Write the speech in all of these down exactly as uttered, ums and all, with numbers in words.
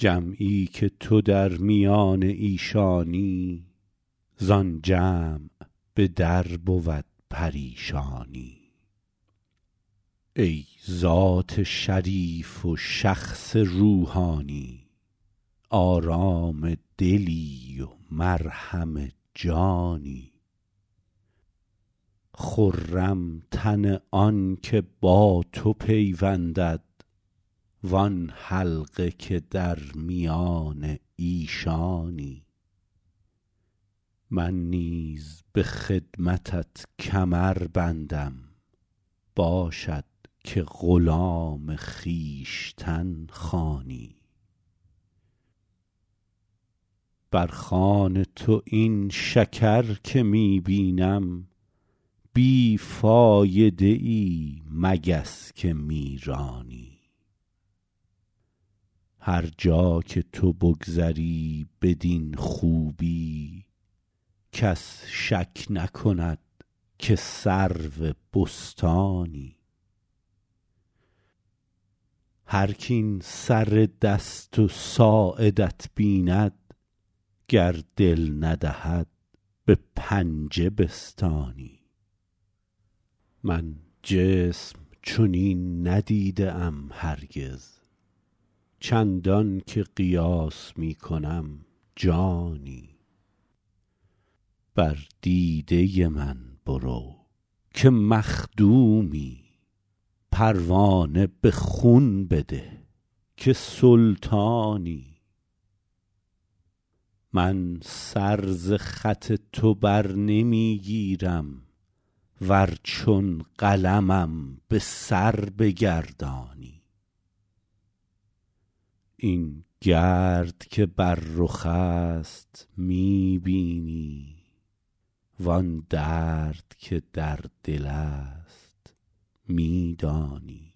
جمعی که تو در میان ایشانی زان جمع به در بود پریشانی. ای ذات شریف و شخص روحانی، آرام دلی و مرهم جانی. خرم تن آن که با تو پیوندد، وان حلقه که در میان ایشانی. من نیز به خدمتت کمر بندم، باشد که غلام خویشتن خوانی. بر خوان تو این شکر که می بینم، بی فایده ای مگس که می رانی. هر جا که تو بگذری بدین خوبی، کس شک نکند که سرو بستانی. هر کاین سر دست و ساعدت بیند، گر دل ندهد به پنجه بستانی. من جسم چنین ندیده ام هرگز، چندان که قیاس می کنم جانی. بر دیده من برو که مخدومی، پروانه به خون بده که سلطانی. من سر ز خط تو بر نمی گیرم، ور چون قلمم به سر بگردانی. این گرد که بر رخ است می بینی، وان درد که در دل است می دانی.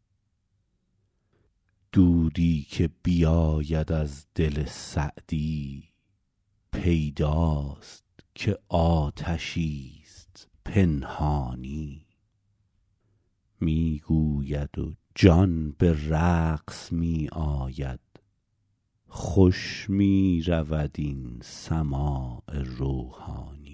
دودی که بیاید از دل سعدی، پیداست که آتشی است پنهانی. می گوید و جان به رقص می آید، خوش می رود این سماع روحانی.